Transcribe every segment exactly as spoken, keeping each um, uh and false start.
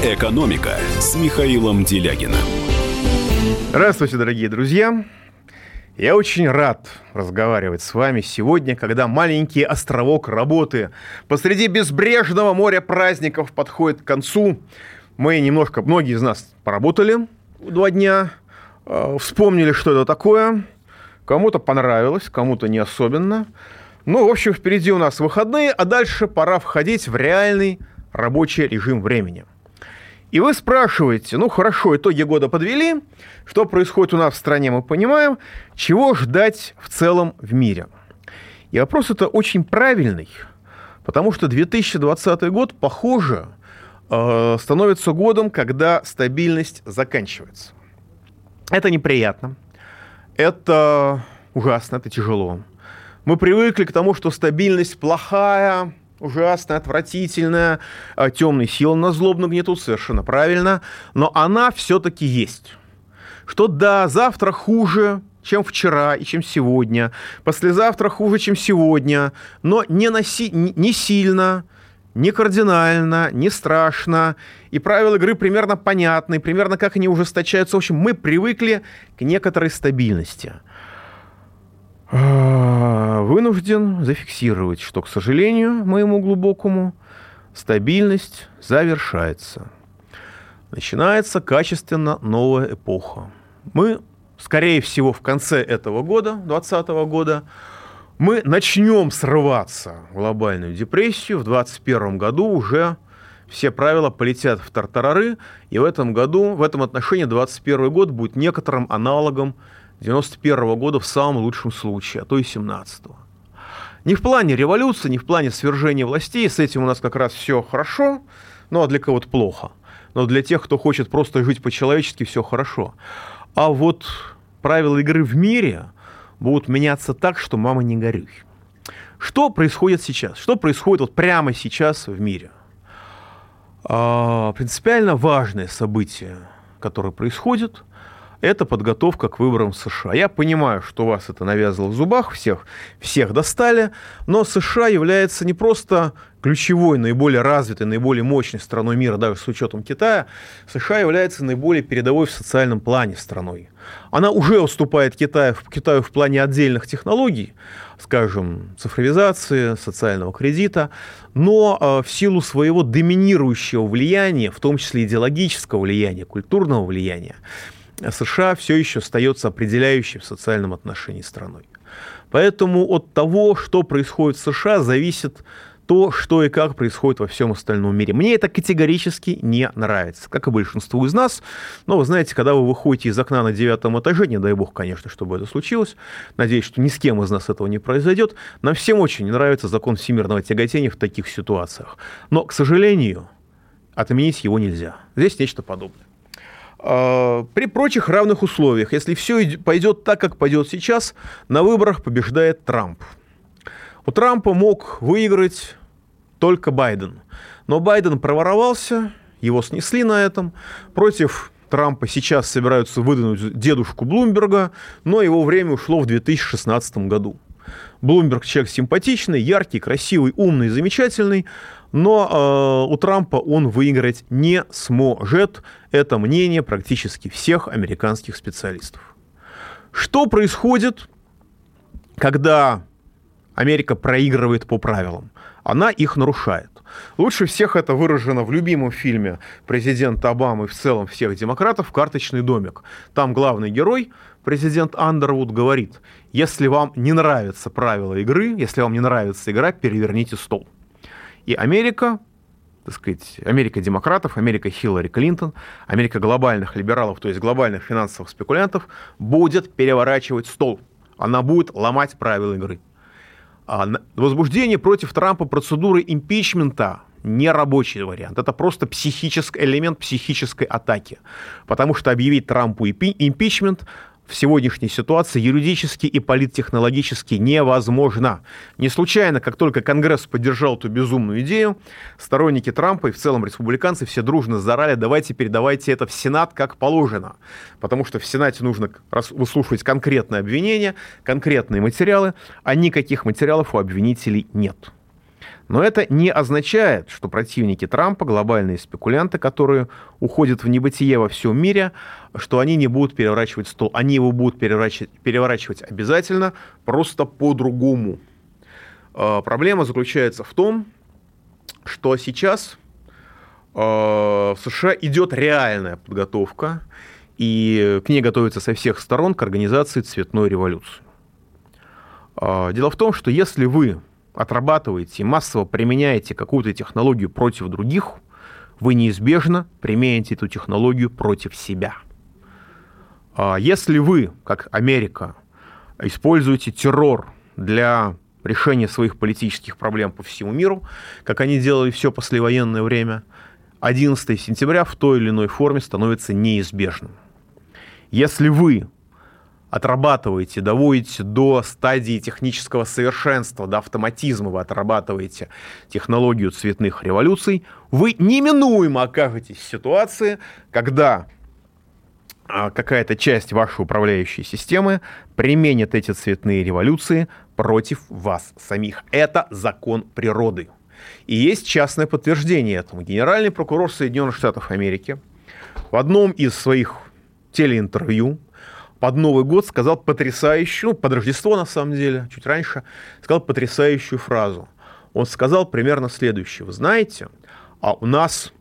«Экономика» с Михаилом Делягиным. Здравствуйте, дорогие друзья. Я очень рад разговаривать с вами сегодня, когда маленький островок работы посреди безбрежного моря праздников подходит к концу. Мы немножко, многие из нас поработали два дня, вспомнили, что это такое. Кому-то понравилось, кому-то не особенно. Ну, в общем, впереди у нас выходные, а дальше пора входить в реальный рабочий режим времени. И вы спрашиваете, ну хорошо, итоги года подвели, что происходит у нас в стране, мы понимаем, чего ждать в целом в мире. И вопрос это очень правильный, потому что две тысячи двадцатый год, похоже, становится годом, когда стабильность заканчивается. Это неприятно, это ужасно, это тяжело. Мы привыкли к тому, что стабильность плохая, ужасная, отвратительная, темные силы нас злобно гнетут, совершенно правильно, но она все-таки есть. Что да, завтра хуже, чем вчера и чем сегодня, послезавтра хуже, чем сегодня, но не, носи, не сильно, не кардинально, не страшно, и правила игры примерно понятны, примерно как они ужесточаются. В общем, мы привыкли к некоторой стабильности. Вынужден зафиксировать, что, к сожалению, моему глубокому, стабильность завершается. Начинается качественно новая эпоха. Мы, скорее всего, в конце этого года, двадцатого года, мы начнем срываться в глобальную депрессию. В двадцать первом году уже все правила полетят в тартарары, и в этом году, в этом отношении двадцать первый год будет некоторым аналогом девяносто первого года в самом лучшем случае, а то и семнадцатого. Не в плане революции, не в плане свержения властей, с этим у нас как раз все хорошо, ну а для кого-то плохо. Но для тех, кто хочет просто жить по-человечески, все хорошо. А вот правила игры в мире будут меняться так, что мама не горюй. Что происходит сейчас? Что происходит вот прямо сейчас в мире? А, принципиально важное событие, которое происходит, это подготовка к выборам в США. Я понимаю, что вас это навязало в зубах, всех, всех достали, но США является не просто ключевой, наиболее развитой, наиболее мощной страной мира, даже с учетом Китая. США является наиболее передовой в социальном плане страной. Она уже уступает Китаю, Китаю в плане отдельных технологий, скажем, цифровизации, социального кредита, но э, в силу своего доминирующего влияния, в том числе идеологического влияния, культурного влияния, США все еще остается определяющей в социальном отношении страной. Поэтому от того, что происходит в США, зависит то, что и как происходит во всем остальном мире. Мне это категорически не нравится, как и большинству из нас. Но вы знаете, когда вы выходите из окна на девятом этаже, не дай бог, конечно, чтобы это случилось, надеюсь, что ни с кем из нас этого не произойдет, нам всем очень не нравится закон всемирного тяготения в таких ситуациях. Но, к сожалению, отменить его нельзя. Здесь нечто подобное. При прочих равных условиях, если все пойдет так, как пойдет сейчас, на выборах побеждает Трамп. У Трампа мог выиграть только Байден. Но Байден проворовался, его снесли на этом. Против Трампа сейчас собираются выдвинуть дедушку Блумберга, но его время ушло в две тысячи шестнадцатом году. Блумберг человек симпатичный, яркий, красивый, умный, замечательный, но э, у Трампа он выиграть не сможет. Это мнение практически всех американских специалистов. Что происходит, когда Америка проигрывает по правилам? Она их нарушает. Лучше всех это выражено в любимом фильме президента Обамы и в целом всех демократов «Карточный домик». Там главный герой, президент Андервуд, говорит: если вам не нравятся правила игры, если вам не нравится игра, переверните стол. И Америка, так сказать, Америка демократов, Америка Хиллари Клинтон, Америка глобальных либералов, то есть глобальных финансовых спекулянтов, будет переворачивать стол. Она будет ломать правила игры. А возбуждение против Трампа процедуры импичмента не рабочий вариант. Это просто психический элемент психической атаки. Потому что объявить Трампу импичмент в сегодняшней ситуации юридически и политтехнологически невозможно. Не случайно, как только Конгресс поддержал эту безумную идею, сторонники Трампа и в целом республиканцы все дружно заорали: давайте передавайте это в Сенат как положено. Потому что в Сенате нужно выслушивать конкретные обвинения, конкретные материалы, а никаких материалов у обвинителей нет. Но это не означает, что противники Трампа, глобальные спекулянты, которые уходят в небытие во всем мире, что они не будут переворачивать стол. Они его будут переворачивать, переворачивать обязательно, просто по-другому. Проблема заключается в том, что сейчас в США идет реальная подготовка, и к ней готовится со всех сторон к организации цветной революции. Дело в том, что если вы отрабатываете и массово применяете какую-то технологию против других, вы неизбежно применяете эту технологию против себя. Если вы, как Америка, используете террор для решения своих политических проблем по всему миру, как они делали все послевоенное время, одиннадцатого сентября в той или иной форме становится неизбежным. Если вы отрабатываете, доводите до стадии технического совершенства, до автоматизма, вы отрабатываете технологию цветных революций, вы неминуемо окажетесь в ситуации, когда какая-то часть вашей управляющей системы применит эти цветные революции против вас самих. Это закон природы. И есть частное подтверждение этому. Генеральный прокурор Соединенных Штатов Америки в одном из своих телеинтервью под Новый год сказал потрясающую, под Рождество на самом деле, чуть раньше, сказал потрясающую фразу. Он сказал примерно следующее. Вы знаете, а у нас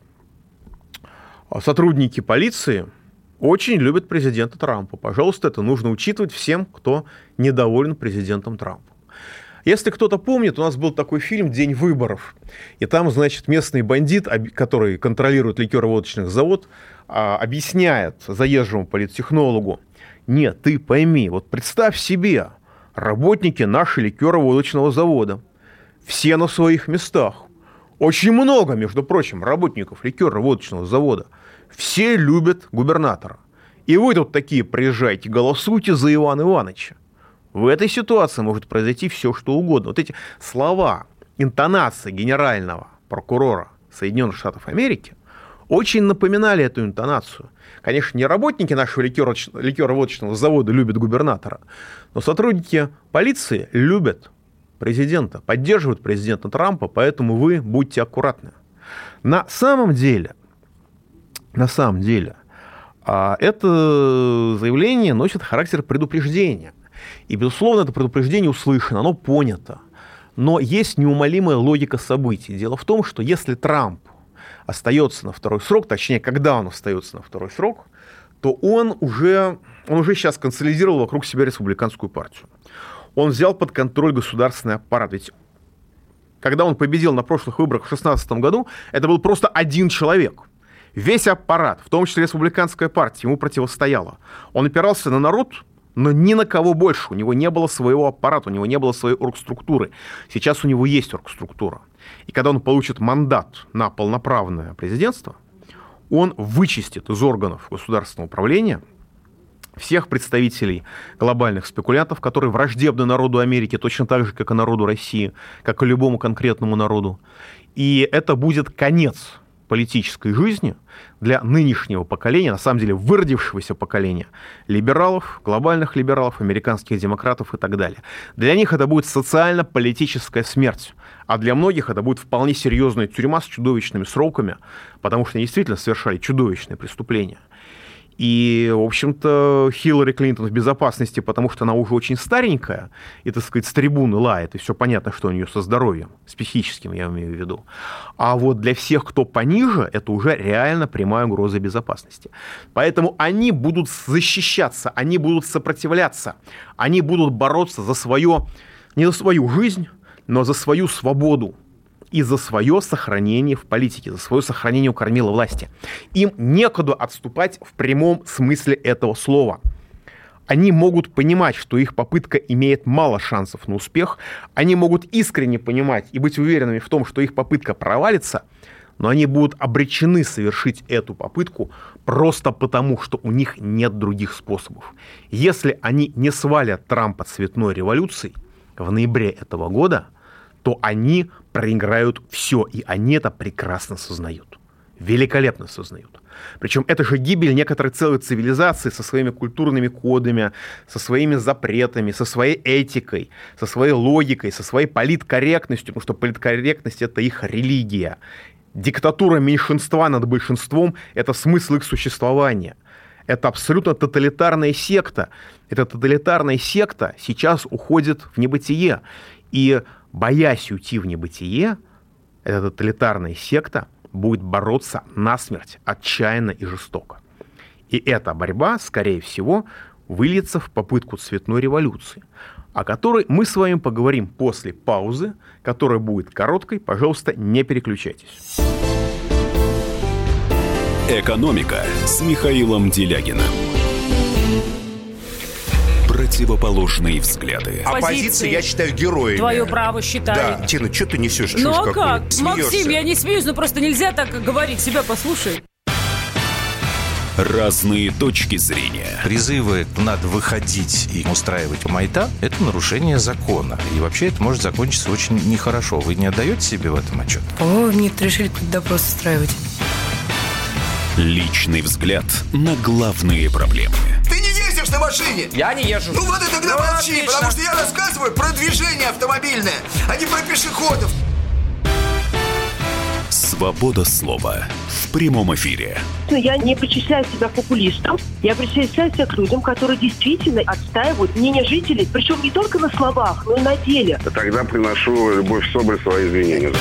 сотрудники полиции очень любят президента Трампа. Пожалуйста, это нужно учитывать всем, кто недоволен президентом Трампом. Если кто-то помнит, у нас был такой фильм «День выборов». И там, значит, местный бандит, который контролирует ликероводочный завод, объясняет заезжему политтехнологу: нет, ты пойми, вот представь себе, работники нашего ликероводочного завода, все на своих местах. Очень много, между прочим, работников ликероводочного завода. Все любят губернатора. И вы тут такие приезжайте, голосуйте за Ивана Ивановича. В этой ситуации может произойти все, что угодно. Вот эти слова, интонации генерального прокурора Соединенных Штатов Америки очень напоминали эту интонацию. Конечно, не работники нашего ликероводочного завода любят губернатора, но сотрудники полиции любят президента, поддерживают президента Трампа, поэтому вы будьте аккуратны. На самом деле, на самом деле, это заявление носит характер предупреждения. И, безусловно, это предупреждение услышано, оно понято. Но есть неумолимая логика событий. Дело в том, что если Трамп остается на второй срок, точнее, когда он остается на второй срок, то он уже, он уже сейчас консолидировал вокруг себя республиканскую партию. Он взял под контроль государственный аппарат. Ведь когда он победил на прошлых выборах в две тысячи шестнадцатом году, это был просто один человек. Весь аппарат, в том числе республиканская партия, ему противостояла. Он опирался на народ, но ни на кого больше. У него не было своего аппарата, у него не было своей оргструктуры. Сейчас у него есть оргструктура. И когда он получит мандат на полноправное президентство, он вычистит из органов государственного управления всех представителей глобальных спекулянтов, которые враждебны народу Америки точно так же, как и народу России, как и любому конкретному народу. И это будет конец политической жизни для нынешнего поколения, на самом деле выродившегося поколения либералов, глобальных либералов, американских демократов и так далее. Для них это будет социально-политическая смерть, а для многих это будет вполне серьезная тюрьма с чудовищными сроками, потому что они действительно совершали чудовищные преступления. И, в общем-то, Хиллари Клинтон в безопасности, потому что она уже очень старенькая, и, так сказать, с трибуны лает, и все понятно, что у нее со здоровьем, с психическим, я имею в виду. А вот для всех, кто пониже, это уже реально прямая угроза безопасности. Поэтому они будут защищаться, они будут сопротивляться, они будут бороться за свое, не за свою жизнь, но за свою свободу. И за свое сохранение в политике, за свое сохранение у кормила власти. Им некуда отступать в прямом смысле этого слова. Они могут понимать, что их попытка имеет мало шансов на успех, они могут искренне понимать и быть уверенными в том, что их попытка провалится, но они будут обречены совершить эту попытку просто потому, что у них нет других способов. Если они не свалят Трампа цветной революцией в ноябре этого года, то они проиграют все, и они это прекрасно сознают. великолепно сознают. Причем это же гибель некоторой целой цивилизации со своими культурными кодами, со своими запретами, со своей этикой, со своей логикой, со своей политкорректностью, потому что политкорректность – это их религия. Диктатура меньшинства над большинством – это смысл их существования. Это абсолютно тоталитарная секта. Эта тоталитарная секта сейчас уходит в небытие. И, боясь уйти в небытие, эта тоталитарная секта будет бороться насмерть, отчаянно и жестоко. И эта борьба, скорее всего, выльется в попытку цветной революции, о которой мы с вами поговорим после паузы, которая будет короткой. Пожалуйста, не переключайтесь. «Экономика» с Михаилом Делягиным. Противоположные взгляды. Оппозиция, я считаю, героями. Твое право считаю. Да, Тина, что ты несешь? Ну а как? Максим, я не смеюсь, но просто нельзя так говорить. Себя послушай. Разные точки зрения. Призывы «надо выходить и устраивать майдан» — это нарушение закона. И вообще это может закончиться очень нехорошо. Вы не отдаете себе в этом отчет? По-моему, некоторые решили какой-то допрос устраивать. Личный взгляд на главные проблемы. Ты не ездишь на машине? Я не езжу. Ну вот и тогда ну, молчи, отлично. потому что я рассказываю про движение автомобильное, а не про пешеходов. Свобода слова в прямом эфире. Я не причисляю себя к популистам, я причисляю себя к людям, которые действительно отстаивают мнение жителей, причем не только на словах, но и на деле. Тогда приношу Любовь Соболь свои извинения.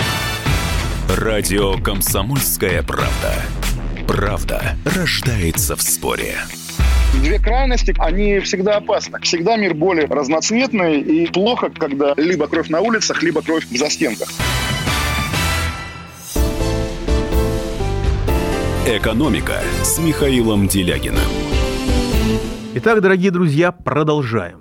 Радио «Комсомольская правда». Правда рождается в споре. Две крайности, они всегда опасны. Всегда мир более разноцветный, и плохо, когда либо кровь на улицах, либо кровь в застенках. «Экономика» с Михаилом Делягиным. Итак, дорогие друзья, продолжаем.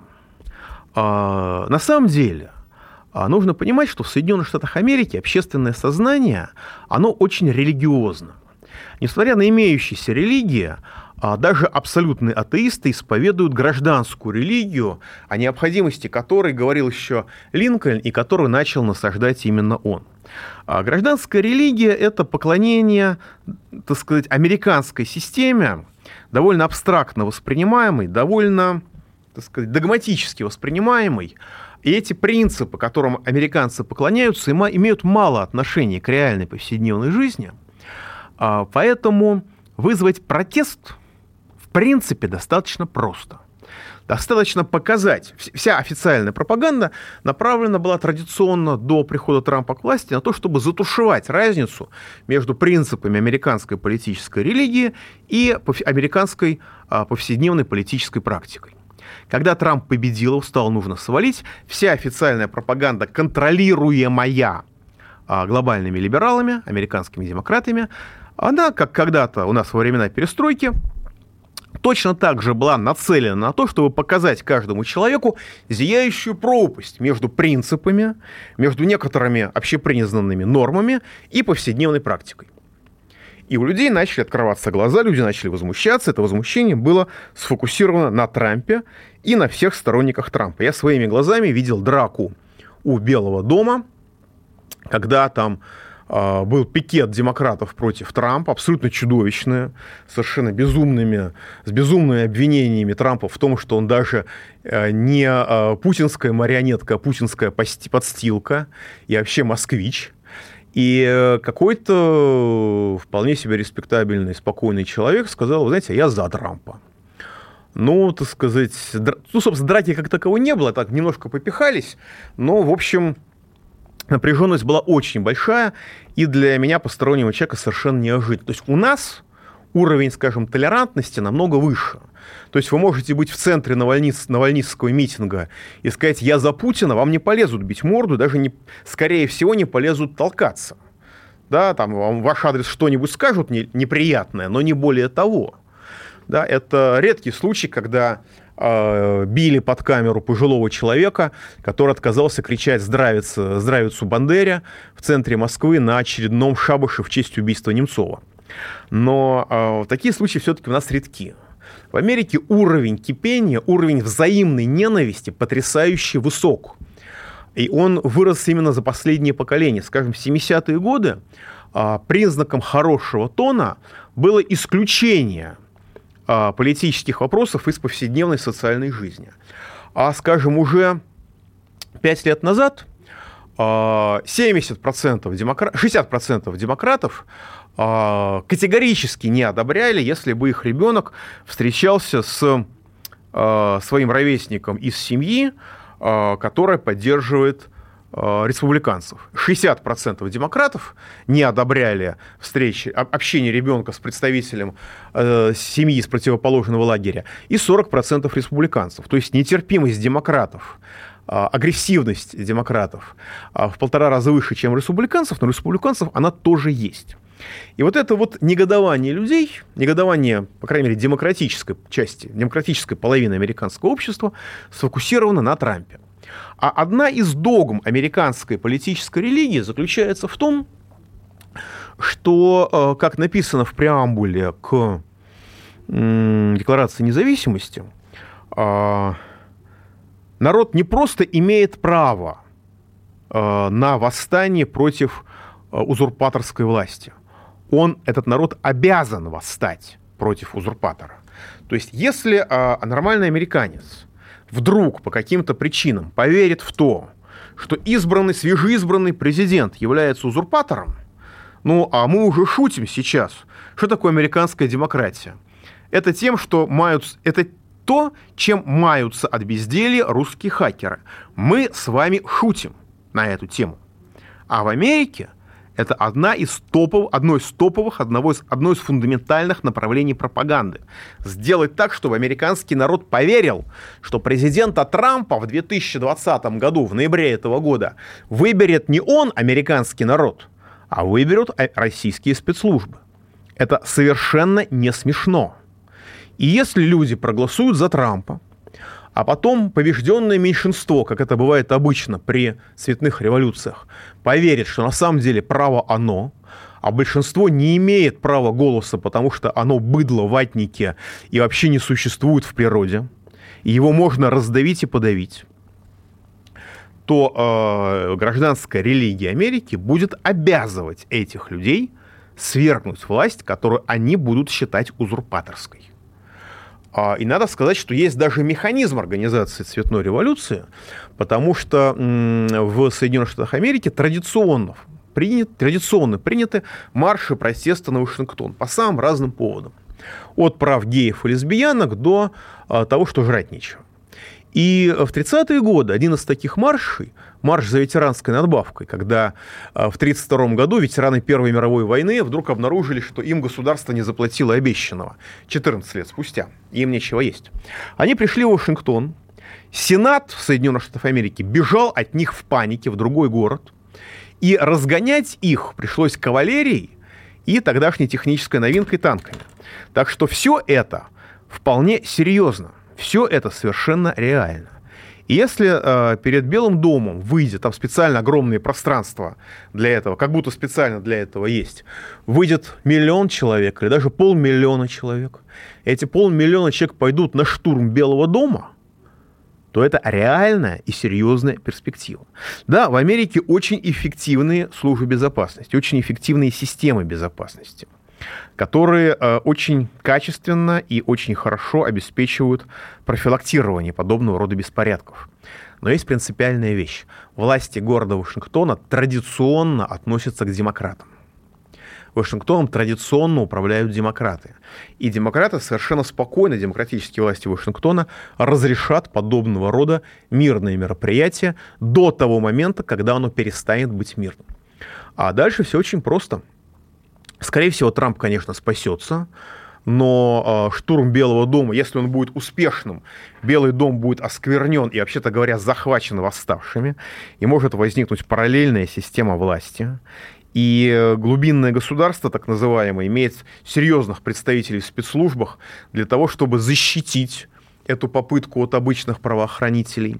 А, на самом деле, а, нужно понимать, что в Соединенных Штатах Америки общественное сознание, оно очень религиозно. Несмотря на имеющиеся религии, а, даже абсолютные атеисты исповедуют гражданскую религию, о необходимости которой говорил еще Линкольн и которую начал насаждать именно он. А гражданская религия – это поклонение, так сказать, американской системе, довольно абстрактно воспринимаемой, довольно, так сказать, догматически воспринимаемой. И эти принципы, которым американцы поклоняются, имеют мало отношения к реальной повседневной жизни. Поэтому вызвать протест, в принципе, достаточно просто. Достаточно показать. Вся официальная пропаганда направлена была традиционно до прихода Трампа к власти на то, чтобы затушевать разницу между принципами американской политической религии и американской повседневной политической практикой. Когда Трамп победил, его стало нужно свалить, вся официальная пропаганда, контролируемая глобальными либералами, американскими демократами, она, как когда-то у нас во времена перестройки, точно так же была нацелена на то, чтобы показать каждому человеку зияющую пропасть между принципами, между некоторыми общепризнанными нормами и повседневной практикой. И у людей начали открываться глаза, люди начали возмущаться. Это возмущение было сфокусировано на Трампе и на всех сторонниках Трампа. Я своими глазами видел драку у Белого дома, когда там э, был пикет демократов против Трампа, абсолютно чудовищное, совершенно безумными, с безумными обвинениями Трампа в том, что он даже э, не э, путинская марионетка, а путинская подстилка и вообще москвич. И какой-то вполне себе респектабельный, спокойный человек сказал: вы знаете, я за Трампа. Ну, так сказать, др... ну, собственно, драки как таковой не было, так немножко попихались, но, в общем, напряженность была очень большая, и для меня, постороннего человека, совершенно неожиданно. То есть у нас уровень, скажем, толерантности намного выше. То есть вы можете быть в центре Навальниц, навальнистского митинга и сказать: я за Путина, вам не полезут бить морду, даже, не, скорее всего, не полезут толкаться. Да, там вам ваш адрес что-нибудь скажут не, неприятное, но не более того. Да, это редкий случай, когда э, били под камеру пожилого человека, который отказался кричать «Здравица, здравицу Бандере» в центре Москвы на очередном шабаше в честь убийства Немцова. Но э, такие случаи все-таки у нас редки. В Америке уровень кипения, уровень взаимной ненависти потрясающе высок. И он вырос именно за последние поколения. Скажем, в семидесятые годы признаком хорошего тона было исключение политических вопросов из повседневной социальной жизни. А, скажем, уже пять лет назад семьдесят процентов демокра... шестьдесят процентов демократов категорически не одобряли, если бы их ребенок встречался с своим ровесником из семьи, которая поддерживает республиканцев. шестьдесят процентов демократов не одобряли встречи, общение ребенка с представителем э, семьи из противоположного лагеря, и сорок процентов республиканцев. То есть нетерпимость демократов, э, агрессивность демократов э, в полтора раза выше, чем республиканцев, но республиканцев она тоже есть. И вот это вот негодование людей, негодование, по крайней мере, демократической части, демократической половины американского общества сфокусировано на Трампе. А одна из догм американской политической религии заключается в том, что, как написано в преамбуле к Декларации независимости, народ не просто имеет право на восстание против узурпаторской власти, он, этот народ, обязан восстать против узурпатора. То есть, если нормальный американец вдруг по каким-то причинам поверит в то, что избранный, свежеизбранный президент является узурпатором, ну, а мы уже шутим сейчас, что такое американская демократия? Это тем, что мают, это то, чем маются от безделья русские хакеры. Мы с вами шутим на эту тему. А в Америке это одна из топов, одно из топовых, одного из, одно из фундаментальных направлений пропаганды. Сделать так, чтобы американский народ поверил, что президента Трампа в две тысячи двадцатом году, в ноябре этого года, выберет не он, американский народ, а выберут российские спецслужбы. Это совершенно не смешно. И если люди проголосуют за Трампа, а потом побежденное меньшинство, как это бывает обычно при цветных революциях, поверит, что на самом деле право оно, а большинство не имеет права голоса, потому что оно быдло, ватники и вообще не существует в природе, и его можно раздавить и подавить, то э, гражданская религия Америки будет обязывать этих людей свергнуть власть, которую они будут считать узурпаторской. И надо сказать, что есть даже механизм организации цветной революции, потому что в Соединенных Штатах Америки традиционно, принят, традиционно приняты марши протеста на Вашингтон по самым разным поводам. От прав геев и лесбиянок до того, что жрать нечего. И в тридцатые годы один из таких маршей, марш за ветеранской надбавкой, когда в тридцать втором году ветераны Первой мировой войны вдруг обнаружили, что им государство не заплатило обещанного четырнадцать лет спустя, им нечего есть. Они пришли в Вашингтон, Сенат Соединенных Штатов Америки бежал от них в панике в другой город, и разгонять их пришлось кавалерией и тогдашней технической новинкой танками. Так что все это вполне серьезно. Все это совершенно реально. И если э, перед Белым домом выйдет, там специально огромные пространства для этого, как будто специально для этого есть, выйдет миллион человек или даже полмиллиона человек, эти полмиллиона человек пойдут на штурм Белого дома, то это реальная и серьезная перспектива. Да, в Америке очень эффективные службы безопасности, очень эффективные системы безопасности, которые э, очень качественно и очень хорошо обеспечивают профилактирование подобного рода беспорядков. Но есть принципиальная вещь. Власти города Вашингтона традиционно относятся к демократам. Вашингтоном традиционно управляют демократы. И демократы совершенно спокойно, демократические власти Вашингтона, разрешат подобного рода мирные мероприятия до того момента, когда оно перестанет быть мирным. А дальше все очень просто. Скорее всего, Трамп, конечно, спасется, но э, штурм Белого дома, если он будет успешным, Белый дом будет осквернен и, вообще-то говоря, захвачен восставшими, и может возникнуть параллельная система власти. И глубинное государство, так называемое, имеет серьезных представителей в спецслужбах для того, чтобы защитить эту попытку от обычных правоохранителей.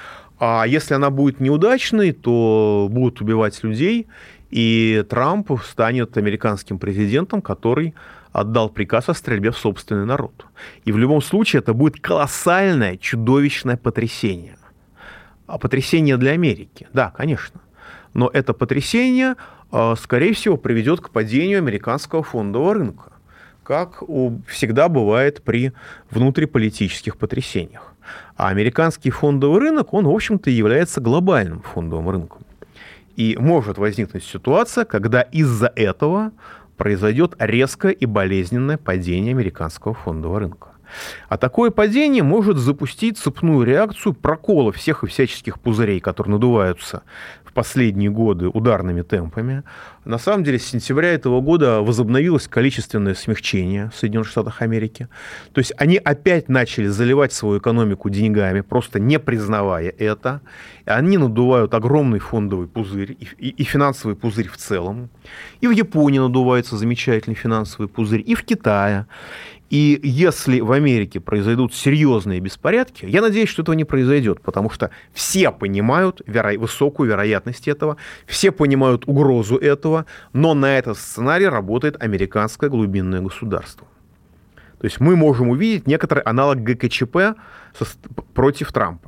А если она будет неудачной, то будут убивать людей, и Трамп станет американским президентом, который отдал приказ о стрельбе в собственный народ. И в любом случае это будет колоссальное, чудовищное потрясение. А потрясение для Америки, да, конечно. Но это потрясение скорее всего, приведет к падению американского фондового рынка, как всегда бывает при внутриполитических потрясениях. А американский фондовый рынок, он, в общем-то, является глобальным фондовым рынком. И может возникнуть ситуация, когда из-за этого произойдет резкое и болезненное падение американского фондового рынка. А такое падение может запустить цепную реакцию прокола всех и всяческих пузырей, которые надуваются в последние годы ударными темпами. На самом деле, с сентября этого года возобновилось количественное смягчение в Соединенных Штатах Америки. То есть они опять начали заливать свою экономику деньгами, просто не признавая это. Они надувают огромный фондовый пузырь и, и, и финансовый пузырь в целом. И в Японии надувается замечательный финансовый пузырь, и в Китае. И если в Америке произойдут серьезные беспорядки, я надеюсь, что этого не произойдет, потому что все понимают веро... высокую вероятность этого, все понимают угрозу этого, но на этот сценарий работает американское глубинное государство. То есть мы можем увидеть некоторый аналог ГКЧП со... против Трампа.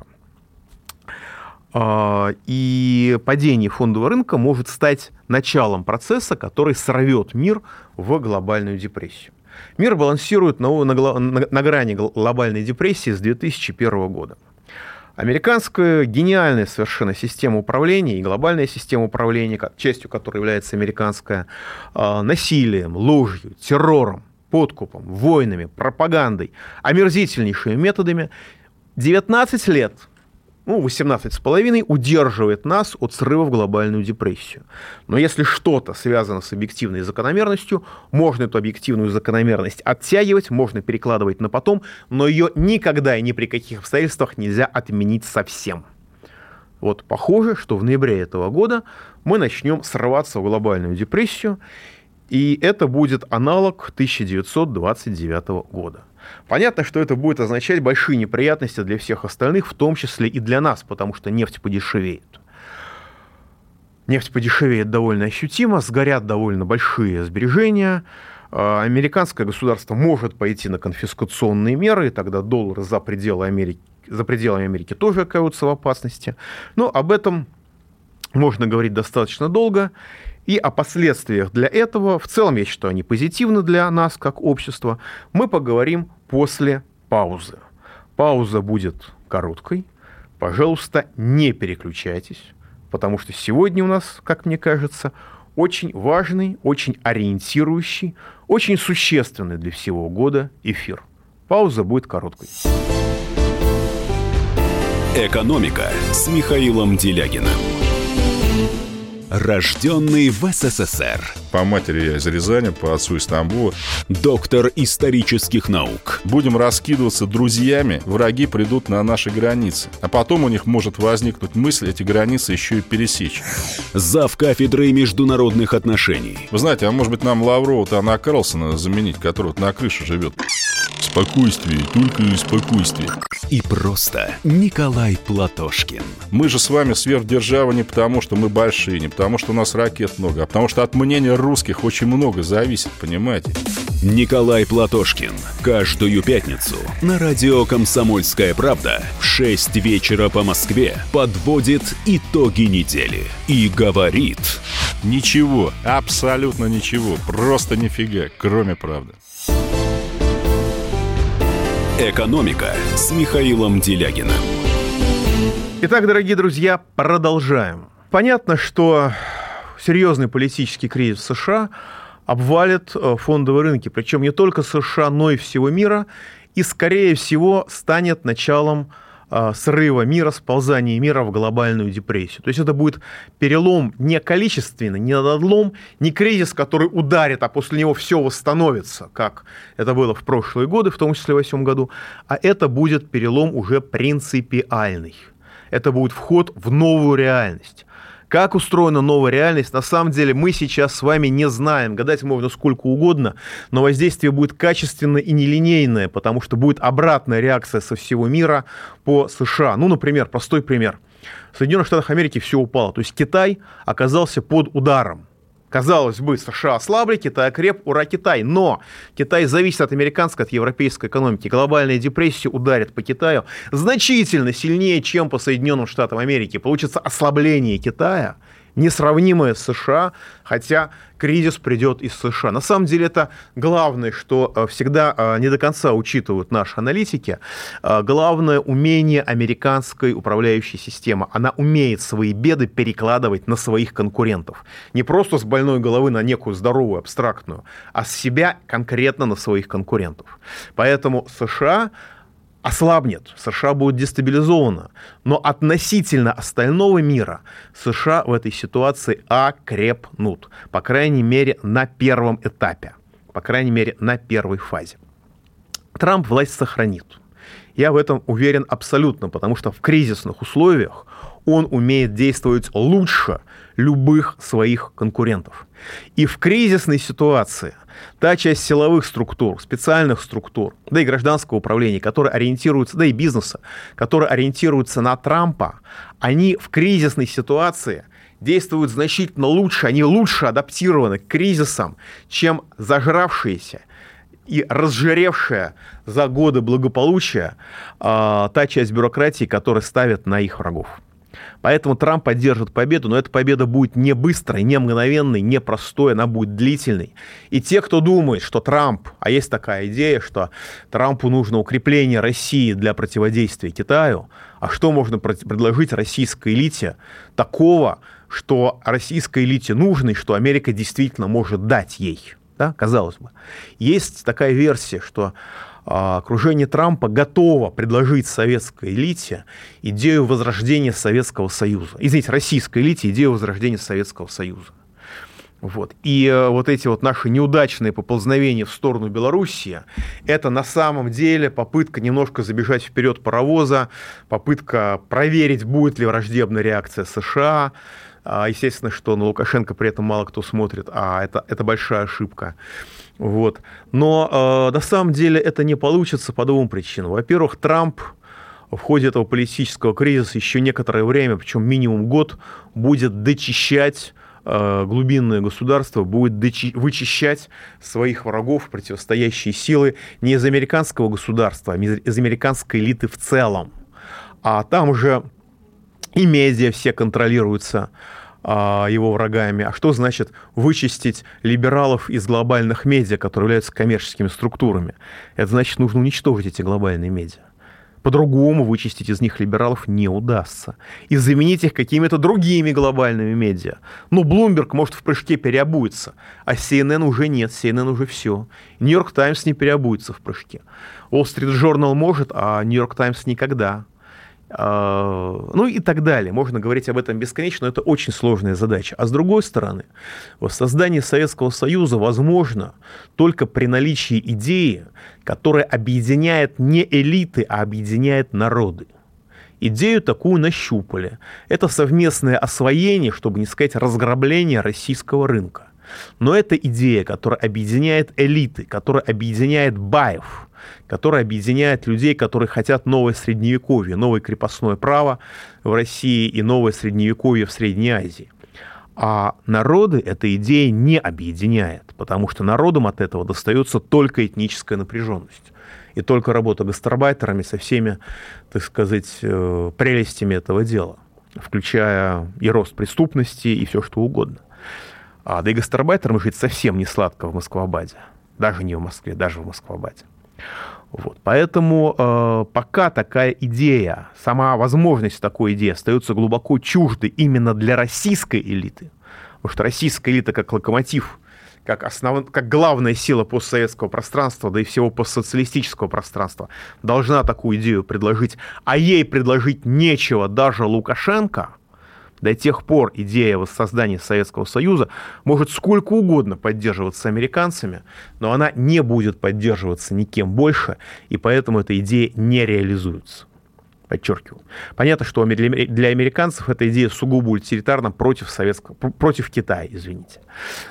И падение фондового рынка может стать началом процесса, который сорвет мир в глобальную депрессию. Мир балансирует на, на, на, на грани глобальной депрессии с две тысячи первого года. Американская гениальная совершенно система управления и глобальная система управления, частью которой является американская, насилием, ложью, террором, подкупом, войнами, пропагандой, омерзительнейшими методами, девятнадцать лет, ну, восемнадцать с половиной, удерживает нас от срыва в глобальную депрессию. Но если что-то связано с объективной закономерностью, можно эту объективную закономерность оттягивать, можно перекладывать на потом, но ее никогда и ни при каких обстоятельствах нельзя отменить совсем. Вот похоже, что в ноябре этого года мы начнем срываться в глобальную депрессию, и это будет аналог тысяча девятьсот двадцать девятого года. Понятно, что это будет означать большие неприятности для всех остальных, в том числе и для нас, потому что нефть подешевеет. Нефть подешевеет довольно ощутимо, сгорят довольно большие сбережения. Американское государство может пойти на конфискационные меры, и тогда доллары за пределы Америки, за пределами Америки тоже окажутся в опасности. Но об этом можно говорить достаточно долго. И о последствиях для этого, в целом, я считаю, они позитивны для нас, как общества, мы поговорим после паузы. Пауза будет короткой. Пожалуйста, не переключайтесь, потому что сегодня у нас, как мне кажется, очень важный, очень ориентирующий, очень существенный для всего года эфир. Пауза будет короткой. «Экономика» с Михаилом Делягиным. Рожденный в СССР. По матери я из Рязани, по отцу из Тамбова. Доктор исторических наук. Будем раскидываться друзьями, враги придут на наши границы. А потом у них может возникнуть мысль эти границы еще и пересечь. Зав. Кафедрой международных отношений. Вы знаете, а может быть нам Лаврова-то Анна Карлсона заменить, который вот на крыше живет? Спокойствие, только спокойствие. И просто Николай Платошкин. Мы же с вами сверхдержава не потому, что мы большие, не потому, что у нас ракет много, а потому что от мнения русских очень много зависит, понимаете? Николай Платошкин. Каждую пятницу на радио «Комсомольская правда» в шесть вечера по Москве подводит итоги недели и говорит... Ничего, абсолютно ничего, просто нифига, кроме правды. «Экономика» с Михаилом Делягиным. Итак, дорогие друзья, продолжаем. Понятно, что серьезный политический кризис в США обвалит фондовые рынки, причем не только США, но и всего мира, и, скорее всего, станет началом срыва мира, сползания мира в глобальную депрессию. То есть это будет перелом не количественный, не надлом, не кризис, который ударит, а после него все восстановится, как это было в прошлые годы, в том числе в две тысячи восьмом году, а это будет перелом уже принципиальный. Это будет вход в новую реальность. Как устроена новая реальность, на самом деле мы сейчас с вами не знаем. Гадать можно сколько угодно, но воздействие будет качественное и нелинейное, потому что будет обратная реакция со всего мира по США. Ну, например, простой пример. В Соединенных Штатах Америки все упало. То есть Китай оказался под ударом. Казалось бы, США ослабли, Китай окреп, ура, Китай. Но Китай зависит от американской, от европейской экономики. Глобальная депрессия ударит по Китаю значительно сильнее, чем по Соединенным Штатам Америки. Получится ослабление Китая несравнимое с США, хотя кризис придет из США. На самом деле это главное, что всегда не до конца учитывают наши аналитики, главное умение американской управляющей системы. Она умеет свои беды перекладывать на своих конкурентов. Не просто с больной головы на некую здоровую, абстрактную, а с себя конкретно на своих конкурентов. Поэтому США ослабнет, США будет дестабилизовано, но относительно остального мира США в этой ситуации окрепнут, по крайней мере, на первом этапе, по крайней мере, на первой фазе. Трамп власть сохранит. Я в этом уверен абсолютно, потому что в кризисных условиях он умеет действовать лучше любых своих конкурентов. И в кризисной ситуации та часть силовых структур, специальных структур, да и гражданского управления, которые ориентируются, да и бизнеса, которые ориентируются на Трампа, они в кризисной ситуации действуют значительно лучше, они лучше адаптированы к кризисам, чем зажравшиеся и разжиревшая за годы благополучия э, та часть бюрократии, которая ставит на их врагов. Поэтому Трамп одержит победу, но эта победа будет не быстрой, не мгновенной, не простой, она будет длительной. И те, кто думает, что Трамп, а есть такая идея, что Трампу нужно укрепление России для противодействия Китаю, а что можно предложить российской элите такого, что российской элите нужно и что Америка действительно может дать ей? Да, казалось бы. Есть такая версия, что окружение Трампа готово предложить советской элите идею возрождения Советского Союза. Извините, российской элите идею возрождения Советского Союза. Вот. И вот эти вот наши неудачные поползновения в сторону Белоруссии, это на самом деле попытка немножко забежать вперед паровоза, попытка проверить, будет ли враждебная реакция США. Естественно, что на Лукашенко при этом мало кто смотрит, а это, это большая ошибка. Вот. Но э, на самом деле это не получится по двум причинам. Во-первых, Трамп в ходе этого политического кризиса еще некоторое время, причем минимум год, будет дочищать э, глубинное государство, будет дочи- вычищать своих врагов, противостоящие силы не из американского государства, а из американской элиты в целом. А там уже и медиа все контролируются а, его врагами. А что значит вычистить либералов из глобальных медиа, которые являются коммерческими структурами? Это значит, нужно уничтожить эти глобальные медиа. По-другому вычистить из них либералов не удастся. И заменить их какими-то другими глобальными медиа. Ну, Bloomberg может в прыжке переобуется, а си эн эн уже нет, си эн эн уже все. Нью-Йорк Таймс не переобуется в прыжке. Wall Street Journal может, а Нью-Йорк Таймс никогда. Ну и так далее. Можно говорить об этом бесконечно, но это очень сложная задача. А с другой стороны, воссоздание Советского Союза возможно только при наличии идеи, которая объединяет не элиты, а объединяет народы. Идею такую нащупали. Это совместное освоение, чтобы не сказать разграбление российского рынка. Но это идея, которая объединяет элиты, которая объединяет баев, которая объединяет людей, которые хотят новое средневековье, новое крепостное право в России и новое средневековье в Средней Азии. А народы эта идея не объединяет, потому что народам от этого достается только этническая напряженность. И только работа гастарбайтерами со всеми, так сказать, прелестями этого дела, включая и рост преступности, и все что угодно. А, да и гастарбайтерам жить совсем не сладко в Москва-Баде. Даже не в Москве, даже в Москва-Баде. Вот. Поэтому э, пока такая идея, сама возможность такой идеи остается глубоко чуждой именно для российской элиты. Потому что российская элита как локомотив, как, основ... как главная сила постсоветского пространства, да и всего постсоциалистического пространства, должна такую идею предложить, а ей предложить нечего даже Лукашенко. До тех пор идея воссоздания Советского Союза может сколько угодно поддерживаться американцами, но она не будет поддерживаться никем больше, и поэтому эта идея не реализуется. Подчеркиваю. Понятно, что для американцев эта идея сугубо утилитарна против, советского, против Китая, извините.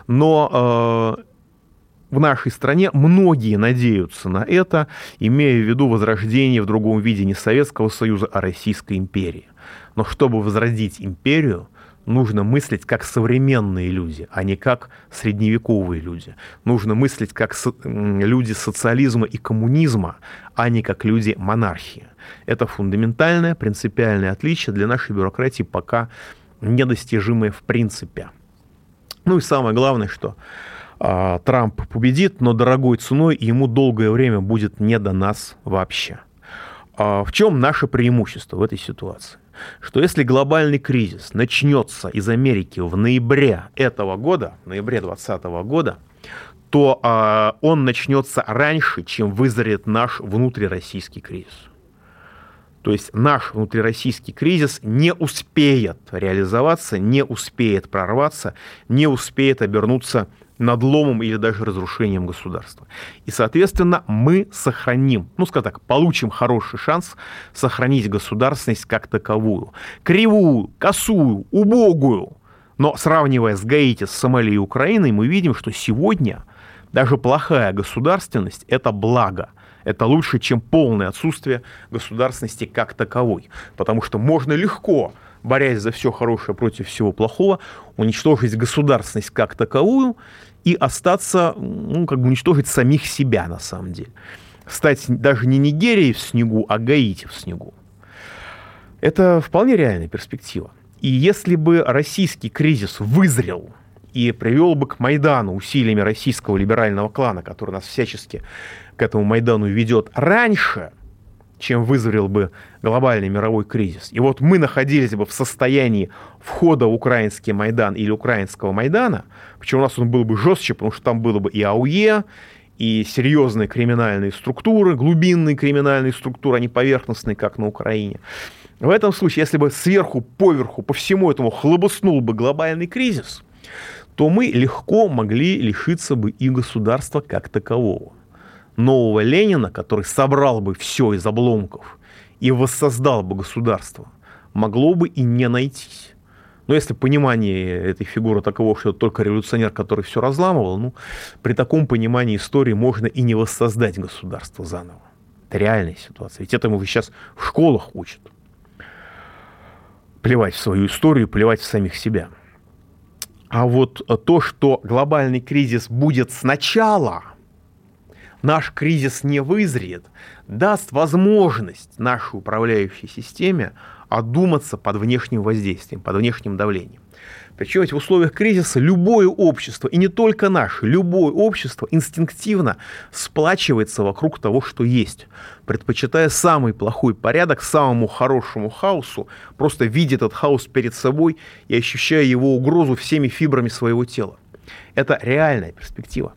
Но э, в нашей стране многие надеются на это, имея в виду возрождение в другом виде не Советского Союза, а Российской империи. Но чтобы возродить империю, нужно мыслить как современные люди, а не как средневековые люди. Нужно мыслить как со- люди социализма и коммунизма, а не как люди монархии. Это фундаментальное, принципиальное отличие для нашей бюрократии пока недостижимое в принципе. Ну и самое главное, что э, Трамп победит, но дорогой ценой, и ему долгое время будет не до нас вообще. Э, в чем наше преимущество в этой ситуации? Что если глобальный кризис начнется из Америки в ноябре этого года, в ноябре двадцатого года, то э, он начнется раньше, чем вызрет наш внутрироссийский кризис. То есть наш внутрироссийский кризис не успеет реализоваться, не успеет прорваться, не успеет обернуться надломом или даже разрушением государства. И, соответственно, мы сохраним, ну, скажем так, получим хороший шанс сохранить государственность как таковую. Кривую, косую, убогую. Но сравнивая с Гаити, с Сомали и Украиной, мы видим, что сегодня даже плохая государственность – это благо. Это лучше, чем полное отсутствие государственности как таковой. Потому что можно легко, борясь за все хорошее против всего плохого, уничтожить государственность как таковую и остаться, ну, как бы уничтожить самих себя на самом деле. Стать даже не Нигерией в снегу, а Гаити в снегу. Это вполне реальная перспектива. И если бы российский кризис вызрел и привел бы к Майдану усилиями российского либерального клана, который нас всячески к этому Майдану ведет раньше, чем вызрел бы глобальный мировой кризис. И вот мы находились бы в состоянии входа в украинский Майдан или украинского Майдана, причем у нас он был бы жестче, потому что там было бы и АУЕ, и серьезные криминальные структуры, глубинные криминальные структуры, а не поверхностные, как на Украине. В этом случае, если бы сверху, поверху, по всему этому хлобыснул бы глобальный кризис, то мы легко могли лишиться бы и государства как такового. Нового Ленина, который собрал бы все из обломков и воссоздал бы государство, могло бы и не найтись. Но если понимание этой фигуры таково, что это только революционер, который все разламывал, ну, при таком понимании истории можно и не воссоздать государство заново. Это реальная ситуация. Ведь этому сейчас в школах учат. Плевать в свою историю, плевать в самих себя. А вот то, что глобальный кризис будет сначала, наш кризис не вызреет, даст возможность нашей управляющей системе одуматься под внешним воздействием, под внешним давлением. Причем ведь в условиях кризиса любое общество, и не только наше, любое общество инстинктивно сплачивается вокруг того, что есть, предпочитая самый плохой порядок самому хорошему хаосу, просто видя этот хаос перед собой и ощущая его угрозу всеми фибрами своего тела. Это реальная перспектива.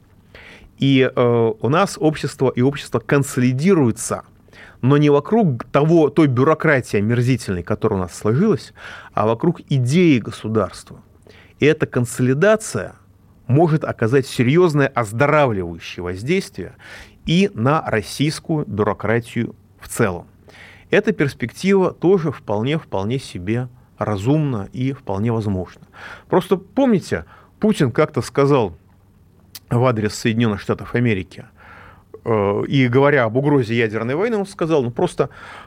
И э, у нас общество и общество консолидируется, но не вокруг того, той бюрократии омерзительной, которая у нас сложилась, а вокруг идеи государства. И эта консолидация может оказать серьезное оздоравливающее воздействие и на российскую бюрократию в целом. Эта перспектива тоже вполне-вполне себе разумна и вполне возможна. Просто помните, Путин как-то сказал в адрес Соединенных Штатов Америки, э, и говоря об угрозе ядерной войны, он сказал, ну просто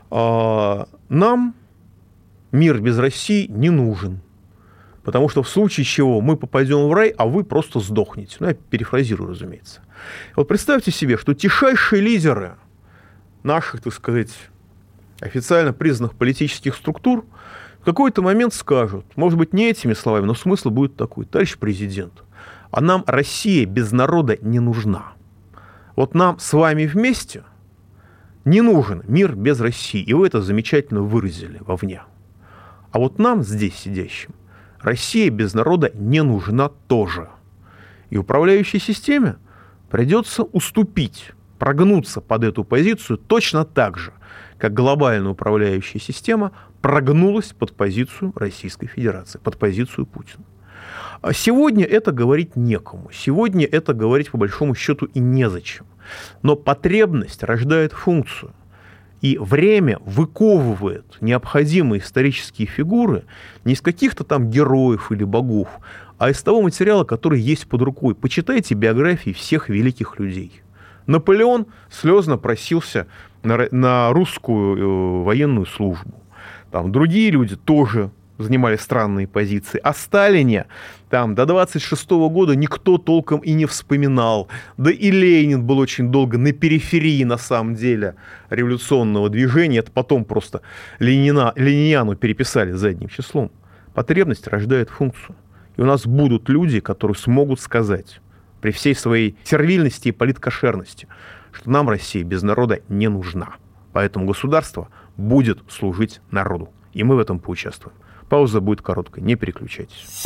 э, нам мир без России не нужен, потому что в случае чего мы попадем в рай, а вы просто сдохнете. Ну, я перефразирую, разумеется. Вот представьте себе, что тишайшие лидеры наших, так сказать, официально признанных политических структур в какой-то момент скажут, может быть, не этими словами, но смысл будет такой: товарищ президент, а нам Россия без народа не нужна. Вот нам с вами вместе не нужен мир без России, и вы это замечательно выразили вовне. А вот нам, здесь сидящим, Россия без народа не нужна тоже. И управляющей системе придется уступить, прогнуться под эту позицию точно так же, как глобальная управляющая система прогнулась под позицию Российской Федерации, под позицию Путина. А сегодня это говорить некому. Сегодня это говорить по большому счету и незачем. Но потребность рождает функцию. И время выковывает необходимые исторические фигуры не из каких-то там героев или богов, а из того материала, который есть под рукой. Почитайте биографии всех великих людей. Наполеон слезно просился на, на русскую э, военную службу. Там другие люди тоже занимали странные позиции. О Сталине там до двадцать шестого года никто толком и не вспоминал. Да и Ленин был очень долго на периферии, на самом деле, революционного движения. Это потом просто Ленина, Лениниану переписали задним числом. Потребность рождает функцию. И у нас будут люди, которые смогут сказать при всей своей сервильности и политкошерности, что нам Россия без народа не нужна. Поэтому государство будет служить народу. И мы в этом поучаствуем. Пауза будет короткой, не переключайтесь.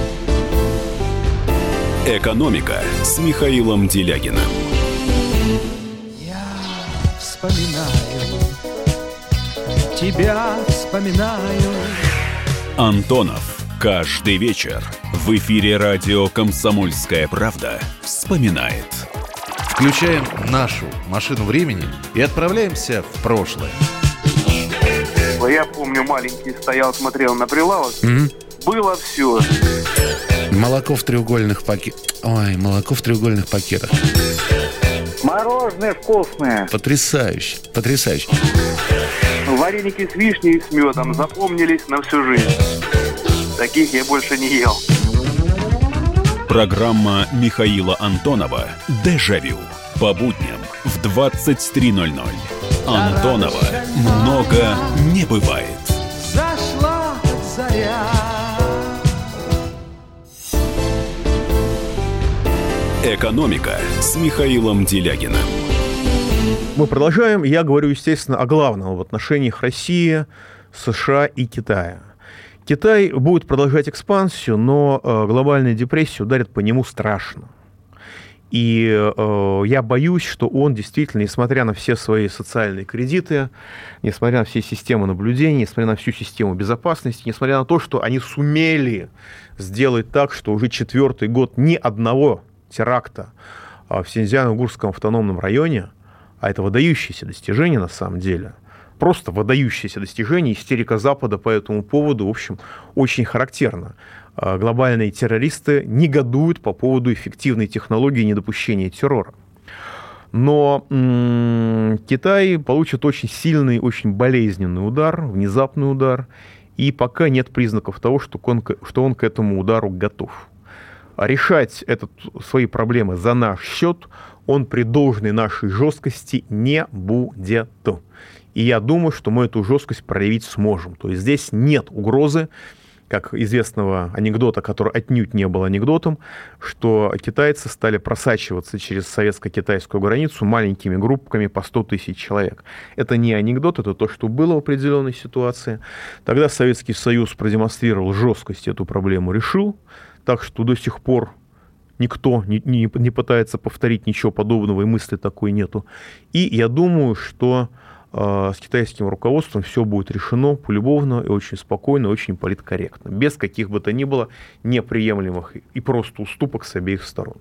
«Экономика» с Михаилом Делягиным. Я вспоминаю, тебя вспоминаю. Антонов. Каждый вечер в эфире радио «Комсомольская правда» вспоминает. Включаем нашу машину времени и отправляемся в прошлое. Я помню, маленький стоял, смотрел на прилавок. Mm-hmm. Было все. Молоко в треугольных пакетах. Ой, молоко в треугольных пакетах. Мороженое вкусное. Потрясающе, потрясающе. Вареники с вишней и с медом запомнились на всю жизнь. Таких я больше не ел. Программа Михаила Антонова «Дежавю». По будням в двадцать три ноль ноль. Антонова много не бывает. Зашла заря. «Экономика» с Михаилом Делягиным. Мы продолжаем. Я говорю, естественно, о главном в отношениях России, США и Китая. Китай будет продолжать экспансию, но э, глобальная депрессия ударит по нему страшно. И э, я боюсь, что он действительно, несмотря на все свои социальные кредиты, несмотря на все системы наблюдения, несмотря на всю систему безопасности, несмотря на то, что они сумели сделать так, что уже четвертый год ни одного теракта в Синьцзян-Уйгурском автономном районе, а это выдающееся достижение на самом деле, просто выдающееся достижение, истерика Запада по этому поводу, в общем, очень характерна. Глобальные террористы негодуют по поводу эффективной технологии недопущения террора. Но м- Китай получит очень сильный, очень болезненный удар, внезапный удар, и пока нет признаков того, что он, что он к этому удару готов. А решать этот, свои проблемы за наш счет он при должной нашей жесткости не будет. И я думаю, что мы эту жесткость проявить сможем. То есть здесь нет угрозы, как известного анекдота, который отнюдь не был анекдотом, что китайцы стали просачиваться через советско-китайскую границу маленькими группками по сто тысяч человек. Это не анекдот, это то, что было в определенной ситуации. Тогда Советский Союз продемонстрировал жесткость, эту проблему решил, так что до сих пор никто не, не, не пытается повторить ничего подобного, и мысли такой нету. И я думаю, что э, с китайским руководством все будет решено полюбовно и очень спокойно, очень политкорректно, без каких бы то ни было неприемлемых и просто уступок с обеих сторон.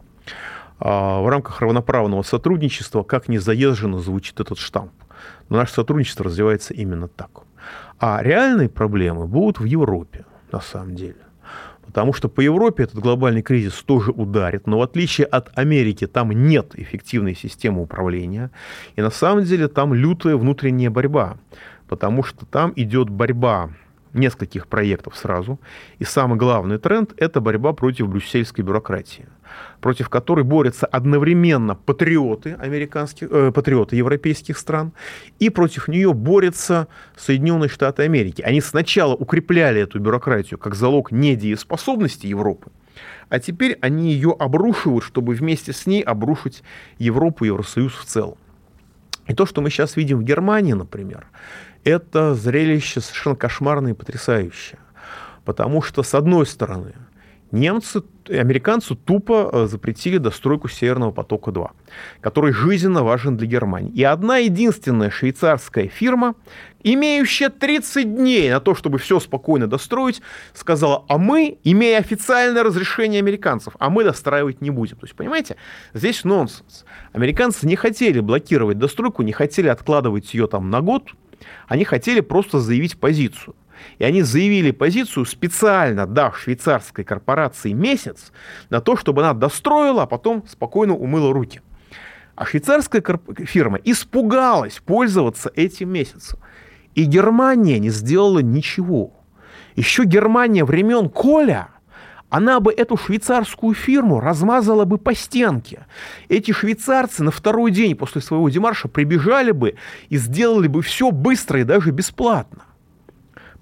А в рамках равноправного сотрудничества, как ни заезженно звучит этот штамп, но наше сотрудничество развивается именно так. А реальные проблемы будут в Европе, на самом деле. Потому что по Европе этот глобальный кризис тоже ударит, но в отличие от Америки там нет эффективной системы управления, и на самом деле там лютая внутренняя борьба, потому что там идет борьба нескольких проектов сразу, и самый главный тренд – это борьба против брюссельской бюрократии, против которой борются одновременно патриоты, американских, э, патриоты европейских стран, и против нее борются Соединенные Штаты Америки. Они сначала укрепляли эту бюрократию как залог недееспособности Европы, а теперь они ее обрушивают, чтобы вместе с ней обрушить Европу и Евросоюз в целом. И то, что мы сейчас видим в Германии, например, это зрелище совершенно кошмарное и потрясающее. Потому что, с одной стороны, немцы, американцы тупо запретили достройку Северного потока-два, который жизненно важен для Германии. И одна единственная швейцарская фирма, имеющая тридцать дней на то, чтобы все спокойно достроить, сказала: а мы, имея официальное разрешение американцев, а мы достраивать не будем. То есть, понимаете, здесь нонсенс. Американцы не хотели блокировать достройку, не хотели откладывать ее там на год, они хотели просто заявить позицию. И они заявили позицию, специально дав швейцарской корпорации месяц на то, чтобы она достроила, а потом спокойно умыла руки. А швейцарская корп... фирма испугалась пользоваться этим месяцем. И Германия не сделала ничего. Еще Германия времен Коля, она бы эту швейцарскую фирму размазала бы по стенке. Эти швейцарцы на второй день после своего демарша прибежали бы и сделали бы все быстро и даже бесплатно.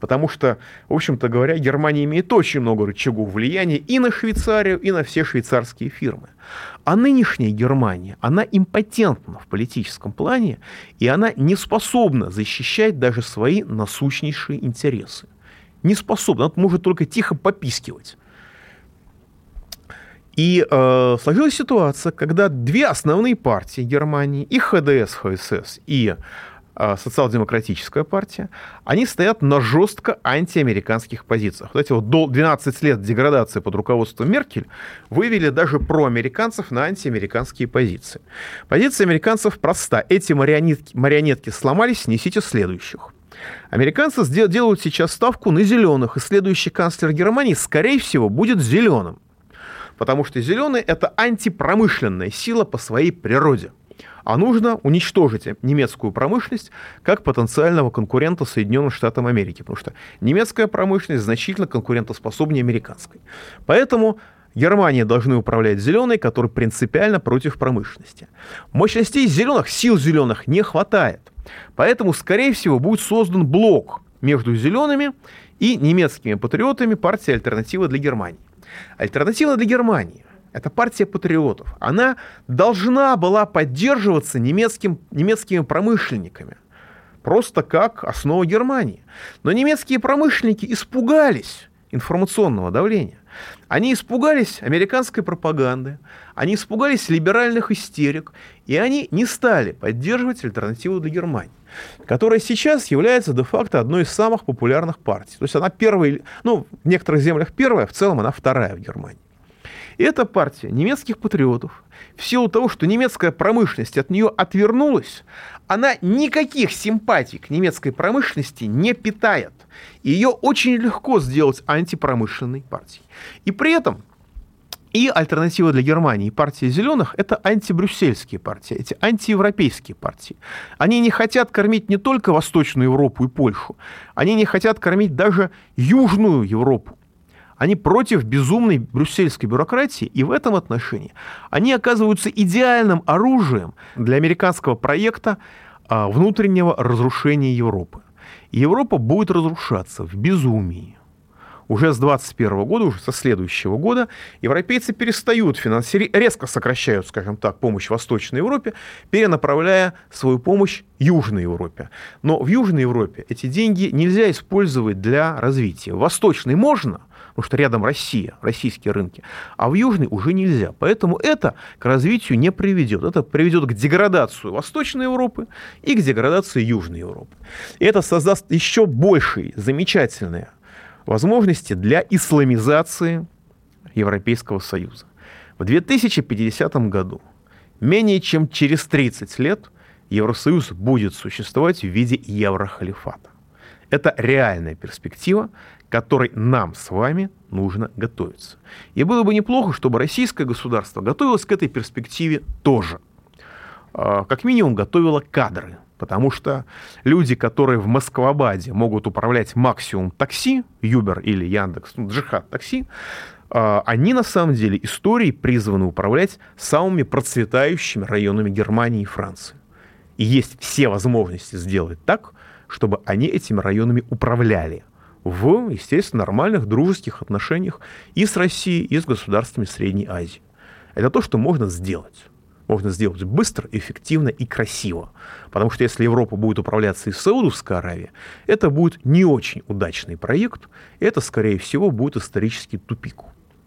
Потому что, в общем-то говоря, Германия имеет очень много рычагов влияния и на Швейцарию, и на все швейцарские фирмы. А нынешняя Германия, она импотентна в политическом плане, и она не способна защищать даже свои насущнейшие интересы. Не способна, она может только тихо попискивать. И э, сложилась ситуация, когда две основные партии Германии, и ха дэ эс, ха эс эс, и э, социал-демократическая партия, они стоят на жестко антиамериканских позициях. Вот эти вот двенадцать лет деградации под руководством Меркель вывели даже проамериканцев на антиамериканские позиции. Позиция американцев проста. Эти марионетки, марионетки сломались, несите следующих. Американцы делают сейчас ставку на зеленых, и следующий канцлер Германии, скорее всего, будет зеленым. Потому что зеленые – это антипромышленная сила по своей природе. А нужно уничтожить немецкую промышленность как потенциального конкурента Соединенным Штатам Америки. Потому что немецкая промышленность значительно конкурентоспособнее американской. Поэтому Германия должны управлять зеленые, которые принципиально против промышленности. Мощностей зеленых, сил зеленых не хватает. Поэтому, скорее всего, будет создан блок между зелеными и немецкими патриотами партии «Альтернатива для Германии». Альтернатива для Германии – это партия патриотов. Она должна была поддерживаться немецким, немецкими промышленниками, просто как основа Германии. Но немецкие промышленники испугались информационного давления. Они испугались американской пропаганды, они испугались либеральных истерик, и они не стали поддерживать альтернативу для Германии, которая сейчас является де-факто одной из самых популярных партий. То есть она первая, ну, в некоторых землях первая, в целом она вторая в Германии. И эта партия немецких патриотов, в силу того, что немецкая промышленность от нее отвернулась, она никаких симпатий к немецкой промышленности не питает. И ее очень легко сделать антипромышленной партией. И при этом и «Альтернатива для Германии», и партия «Зеленых» — это антибрюссельские партии, эти антиевропейские партии. Они не хотят кормить не только Восточную Европу и Польшу, они не хотят кормить даже Южную Европу. Они против безумной брюссельской бюрократии, и в этом отношении они оказываются идеальным оружием для американского проекта а, внутреннего разрушения Европы. И Европа будет разрушаться в безумии. Уже с двадцать первого года, уже со следующего года, европейцы перестают финансировать, резко сокращают, скажем так, помощь Восточной Европе, перенаправляя свою помощь Южной Европе. Но в Южной Европе эти деньги нельзя использовать для развития. В Восточной можно, потому что рядом Россия, российские рынки, а в Южной уже нельзя. Поэтому это к развитию не приведет. Это приведет к деградации Восточной Европы и к деградации Южной Европы. И это создаст еще большие, замечательные возможности для исламизации Европейского Союза. В две тысячи пятидесятом году, менее чем через тридцать лет, Евросоюз будет существовать в виде еврохалифата. Это реальная перспектива, к которой нам с вами нужно готовиться. И было бы неплохо, чтобы российское государство готовилось к этой перспективе тоже. Как минимум готовило кадры. Потому что люди, которые в Москва-Баде могут управлять максимум такси, Юбер или Яндекс, ну, Джихад такси, они на самом деле историей призваны управлять самыми процветающими районами Германии и Франции. И есть все возможности сделать так, чтобы они этими районами управляли в, естественно, нормальных дружеских отношениях и с Россией, и с государствами Средней Азии. Это то, что можно сделать. Можно сделать быстро, эффективно и красиво. Потому что если Европа будет управляться из Саудовской Аравии, это будет не очень удачный проект, и это, скорее всего, будет исторический тупик.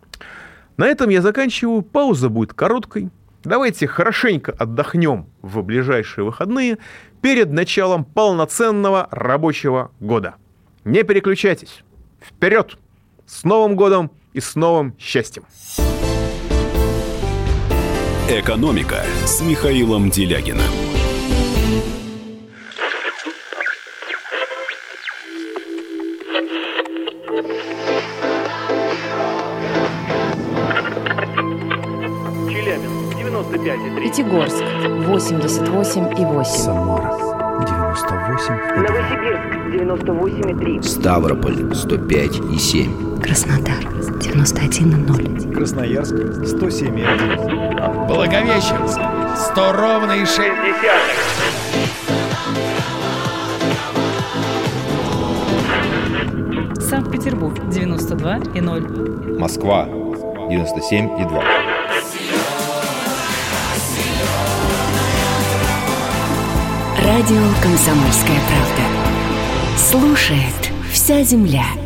На этом я заканчиваю. Пауза будет короткой. Давайте хорошенько отдохнем в ближайшие выходные перед началом полноценного рабочего года. Не переключайтесь. Вперед! С Новым годом и с новым счастьем! «Экономика» с Михаилом Делягиным. Челябинск, девяносто пять и три. Пятигорск, восемьдесят восемь и восемь. Самара, девяносто восемь и два. Новосибирск, девяносто восемь и три. Ставрополь, сто пять и семь. Краснодар, девяносто один и ноль. Красноярск, сто семь и один. Благовещенск, сто ровно и шесть десятых. Санкт-Петербург девяносто два и ноль. Москва девяносто семь и два. Радио «Комсомольская правда». Слушает вся земля.